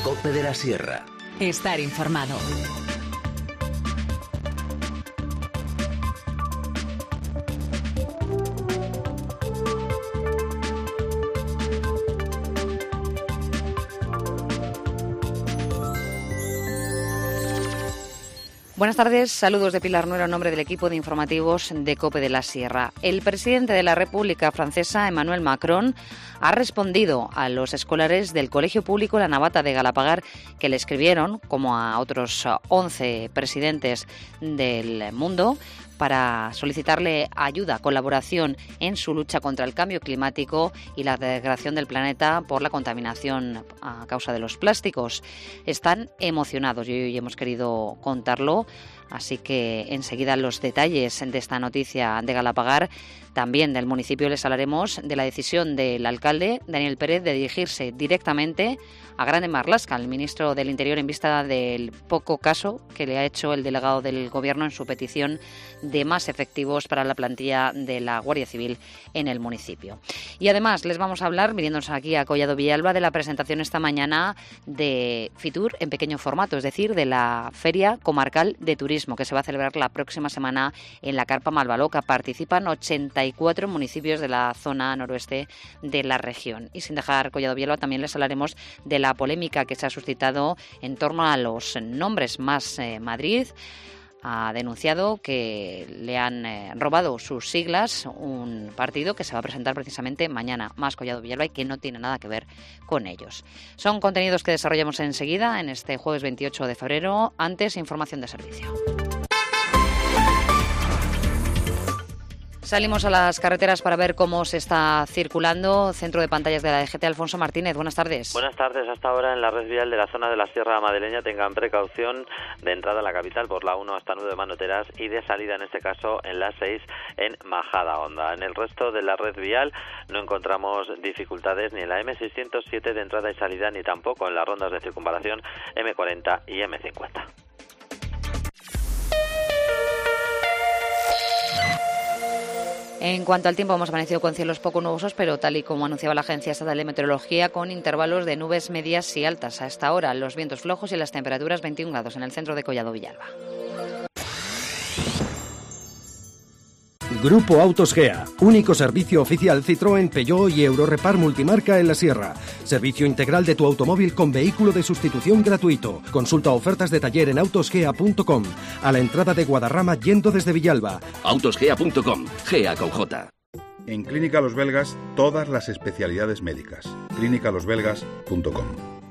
COPE de la Sierra. Estar informado. Buenas tardes, saludos de Pilar Nuera en nombre del equipo de informativos de COPE de la Sierra. El presidente de la República Francesa, Emmanuel Macron, ha respondido a los escolares del Colegio Público La Navata de Galapagar que le escribieron, como a otros 11 presidentes del mundo, para solicitarle ayuda, colaboración en su lucha contra el cambio climático y la degradación del planeta por la contaminación a causa de los plásticos. Están emocionados y hoy hemos querido contarlo, así que enseguida los detalles de esta noticia de Galapagar. También del municipio les hablaremos de la decisión del alcalde, Daniel Pérez, de dirigirse directamente a Grande Marlaska, el ministro del Interior, en vista del poco caso que le ha hecho el delegado del Gobierno en su petición de más efectivos para la plantilla de la Guardia Civil en el municipio. Y además les vamos a hablar, viniéndonos aquí a Collado Villalba, de la presentación esta mañana de Fitur en pequeño formato, es decir, de la Feria Comarcal de Turismo, que se va a celebrar la próxima semana en la Carpa Malvaloca. Participan 84 municipios de la zona noroeste de la región. Y sin dejar Collado Villalba, también les hablaremos de la polémica que se ha suscitado en torno a los nombres. Más Madrid ha denunciado que le han robado sus siglas, un partido que se va a presentar precisamente mañana. Más Collado Villalba y que no tiene nada que ver con ellos. Son contenidos que desarrollamos enseguida en este jueves 28 de febrero. Antes, información de servicio. Salimos a las carreteras para ver cómo se está circulando. Centro de pantallas de la DGT, Alfonso Martínez. Buenas tardes. Buenas tardes. Hasta ahora en la red vial de la zona de la Sierra Madrileña tengan precaución de entrada a la capital por la 1 hasta Nudo de Manoteras y de salida, en este caso, en la 6 en Majadahonda. En el resto de la red vial no encontramos dificultades ni en la M607 de entrada y salida, ni tampoco en las rondas de circunvalación M40 y M50. En cuanto al tiempo, hemos amanecido con cielos poco nubosos, pero tal y como anunciaba la Agencia Estatal de Meteorología, con intervalos de nubes medias y altas. A esta hora, los vientos flojos y las temperaturas 21 grados en el centro de Collado Villalba. Grupo Autos Gea, único servicio oficial Citroën, Peugeot y Eurorepar multimarca en la Sierra. Servicio integral de tu automóvil con vehículo de sustitución gratuito. Consulta ofertas de taller en autosgea.com. A la entrada de Guadarrama yendo desde Villalba. Autosgea.com, Gea con J. En Clínica Los Belgas, todas las especialidades médicas. clínicalosbelgas.com.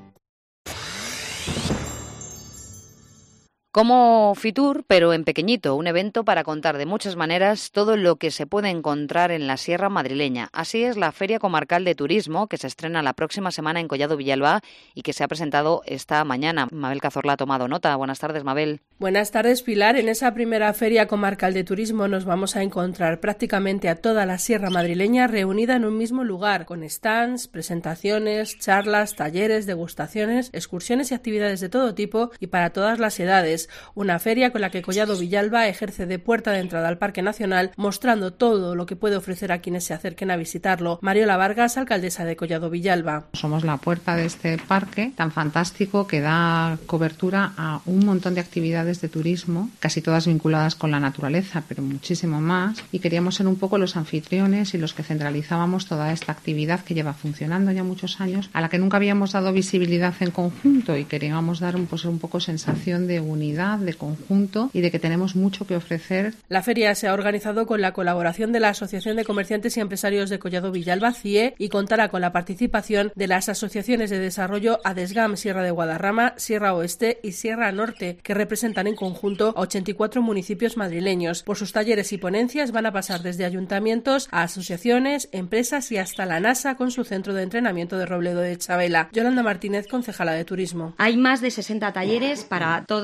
Como Fitur, pero en pequeñito, un evento para contar de muchas maneras todo lo que se puede encontrar en la Sierra Madrileña. Así es la Feria Comarcal de Turismo, que se estrena la próxima semana en Collado Villalba y que se ha presentado esta mañana. Mabel Cazorla ha tomado nota. Buenas tardes, Mabel. Buenas tardes, Pilar. En esa primera Feria Comarcal de Turismo nos vamos a encontrar prácticamente a toda la Sierra Madrileña reunida en un mismo lugar, con stands, presentaciones, charlas, talleres, degustaciones, excursiones y actividades de todo tipo y para todas las edades. Una feria con la que Collado Villalba ejerce de puerta de entrada al Parque Nacional, mostrando todo lo que puede ofrecer a quienes se acerquen a visitarlo. Mariola Vargas, alcaldesa de Collado Villalba. Somos la puerta de este parque tan fantástico que da cobertura a un montón de actividades de turismo, casi todas vinculadas con la naturaleza, pero muchísimo más, y queríamos ser un poco los anfitriones y los que centralizábamos toda esta actividad que lleva funcionando ya muchos años, a la que nunca habíamos dado visibilidad en conjunto y queríamos dar un poco sensación de unidad, de conjunto y de que tenemos mucho que ofrecer. La feria se ha organizado con la colaboración de la Asociación de Comerciantes y Empresarios de Collado Villalba, CIE, y contará con la participación de las asociaciones de desarrollo ADESGAM Sierra de Guadarrama, Sierra Oeste y Sierra Norte, que representan en conjunto a 84 municipios madrileños. Por sus talleres y ponencias van a pasar desde ayuntamientos a asociaciones, empresas y hasta la NASA con su centro de entrenamiento de Robledo de Chabela. Yolanda Martínez, concejala de Turismo. Hay más de 60 talleres para todos los públicos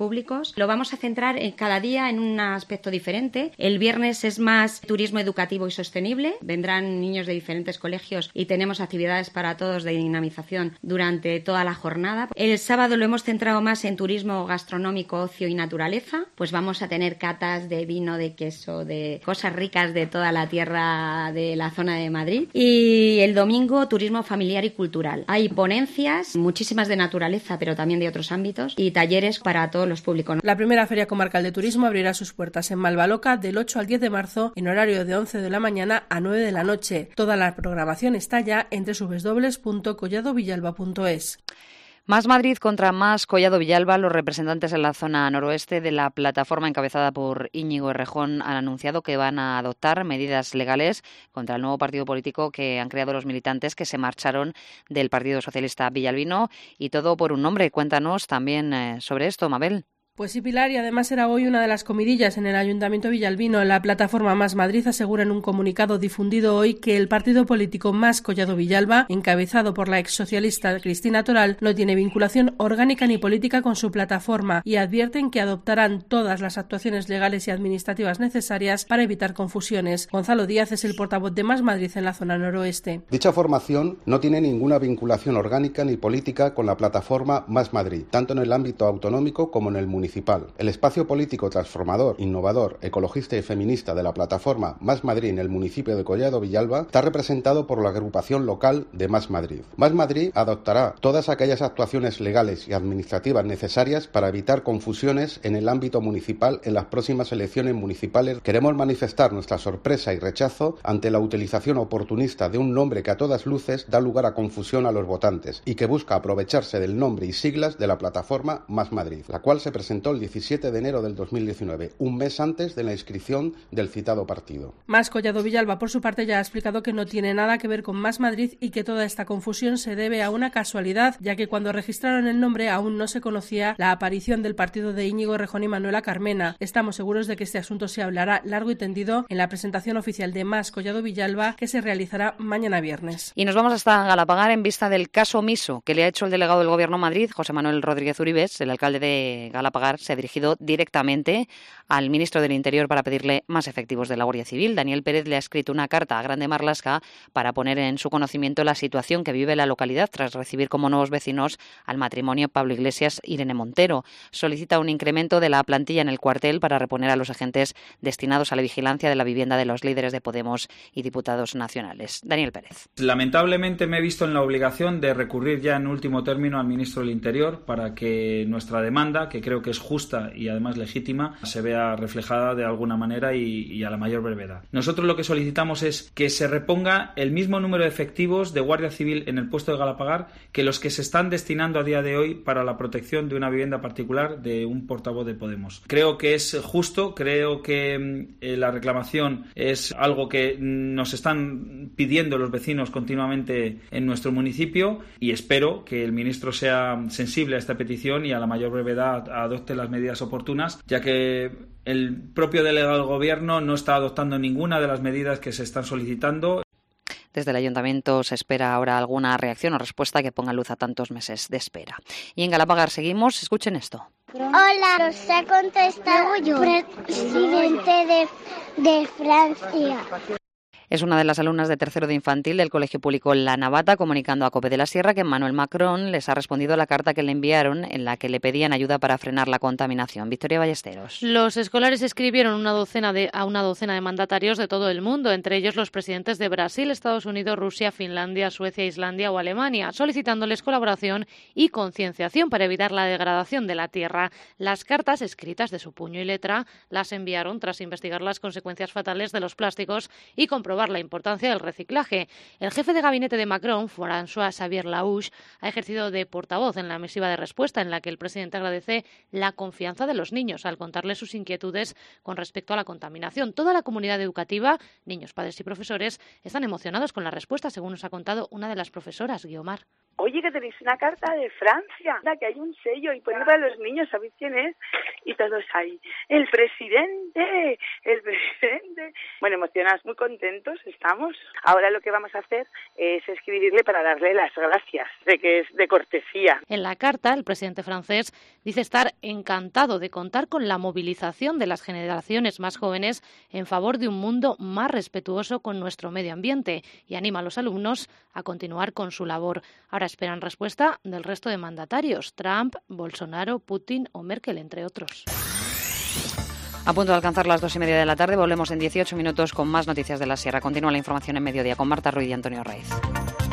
públicos. Lo vamos a centrar cada día en un aspecto diferente. El viernes es más turismo educativo y sostenible. Vendrán niños de diferentes colegios y tenemos actividades para todos de dinamización durante toda la jornada. El sábado lo hemos centrado más en turismo gastronómico, ocio y naturaleza. Pues vamos a tener catas de vino, de queso, de cosas ricas de toda la tierra de la zona de Madrid. Y el domingo turismo familiar y cultural. Hay ponencias, muchísimas de naturaleza, pero también de otros ámbitos, y talleres para todos los públicos. La primera Feria Comarcal de Turismo abrirá sus puertas en Malvaloca del 8 al 10 de marzo en horario de 11 de la mañana a 9 de la noche. Toda la programación está ya en www.colladovillalba.es. Más Madrid contra Más Collado Villalba. Los representantes en la zona noroeste de la plataforma encabezada por Íñigo Errejón han anunciado que van a adoptar medidas legales contra el nuevo partido político que han creado los militantes que se marcharon del Partido Socialista villalbino, y todo por un nombre. Cuéntanos también sobre esto, Mabel. Pues sí, Pilar, y además era hoy una de las comidillas en el Ayuntamiento villalbino. La plataforma Más Madrid asegura en un comunicado difundido hoy que el partido político Más Collado Villalba, encabezado por la exsocialista Cristina Toral, no tiene vinculación orgánica ni política con su plataforma, y advierten que adoptarán todas las actuaciones legales y administrativas necesarias para evitar confusiones. Gonzalo Díaz es el portavoz de Más Madrid en la zona noroeste. Dicha formación no tiene ninguna vinculación orgánica ni política con la plataforma Más Madrid, tanto en el ámbito autonómico como en el municipal. El espacio político transformador, innovador, ecologista y feminista de la plataforma Más Madrid en el municipio de Collado Villalba está representado por la agrupación local de Más Madrid. Más Madrid adoptará todas aquellas actuaciones legales y administrativas necesarias para evitar confusiones en el ámbito municipal en las próximas elecciones municipales. Queremos manifestar nuestra sorpresa y rechazo ante la utilización oportunista de un nombre que a todas luces da lugar a confusión a los votantes y que busca aprovecharse del nombre y siglas de la plataforma Más Madrid, la cual se presentó el 17 de enero del 2019, un mes antes de la inscripción del citado partido. Más Collado Villalba, por su parte, ya ha explicado que no tiene nada que ver con Más Madrid y que toda esta confusión se debe a una casualidad, ya que cuando registraron el nombre aún no se conocía la aparición del partido de Íñigo Errejón y Manuela Carmena. Estamos seguros de que este asunto se hablará largo y tendido en la presentación oficial de Más Collado Villalba, que se realizará mañana viernes. Y nos vamos hasta Galapagar en vista del caso omiso que le ha hecho el delegado del Gobierno de Madrid, José Manuel Rodríguez Uribes. El alcalde de Galapagar se ha dirigido directamente al ministro del Interior para pedirle más efectivos de la Guardia Civil. Daniel Pérez le ha escrito una carta a Grande Marlaska para poner en su conocimiento la situación que vive la localidad tras recibir como nuevos vecinos al matrimonio Pablo Iglesias e Irene Montero. Solicita un incremento de la plantilla en el cuartel para reponer a los agentes destinados a la vigilancia de la vivienda de los líderes de Podemos y diputados nacionales. Daniel Pérez. Lamentablemente me he visto en la obligación de recurrir ya en último término al ministro del Interior para que nuestra demanda, que creo que es justa y además legítima, se vea reflejada de alguna manera y a la mayor brevedad. Nosotros lo que solicitamos es que se reponga el mismo número de efectivos de Guardia Civil en el puesto de Galapagar que los que se están destinando a día de hoy para la protección de una vivienda particular de un portavoz de Podemos. Creo que es justo, creo que la reclamación es algo que nos están pidiendo los vecinos continuamente en nuestro municipio, y espero que el ministro sea sensible a esta petición y a la mayor brevedad adopte las medidas oportunas, ya que el propio delegado del Gobierno no está adoptando ninguna de las medidas que se están solicitando. Desde el Ayuntamiento se espera ahora alguna reacción o respuesta que ponga luz a tantos meses de espera. Y en Galapagar seguimos. Escuchen esto. Hola, nos ha contestado el presidente de Francia. Es una de las alumnas de tercero de infantil del Colegio Público La Navata, comunicando a COPE de la Sierra que Emmanuel Macron les ha respondido a la carta que le enviaron en la que le pedían ayuda para frenar la contaminación. Victoria Ballesteros. Los escolares escribieron a una docena de mandatarios de todo el mundo, entre ellos los presidentes de Brasil, Estados Unidos, Rusia, Finlandia, Suecia, Islandia o Alemania, solicitándoles colaboración y concienciación para evitar la degradación de la tierra. Las cartas, escritas de su puño y letra, las enviaron tras investigar las consecuencias fatales de los plásticos y comprobar la importancia del reciclaje. El jefe de gabinete de Macron, François-Xavier Laouche, ha ejercido de portavoz en la misiva de respuesta en la que el presidente agradece la confianza de los niños al contarles sus inquietudes con respecto a la contaminación. Toda la comunidad educativa, niños, padres y profesores, están emocionados con la respuesta, según nos ha contado una de las profesoras, Guiomar. Oye, que tenéis una carta de Francia, que hay un sello y pone para los niños, ¿sabéis quién es? Y todos ahí, el presidente. Bueno, emocionados, muy contentos. contentos estamos. Ahora lo que vamos a hacer es escribirle para darle las gracias, de que es de cortesía. En la carta, el presidente francés dice estar encantado de contar con la movilización de las generaciones más jóvenes en favor de un mundo más respetuoso con nuestro medio ambiente y anima a los alumnos a continuar con su labor. Ahora esperan respuesta del resto de mandatarios, Trump, Bolsonaro, Putin o Merkel, entre otros. A punto de alcanzar las 2:30 de la tarde, volvemos en 18 minutos con más noticias de la Sierra. Continúa la información en Mediodía con Marta Ruiz y Antonio Raiz.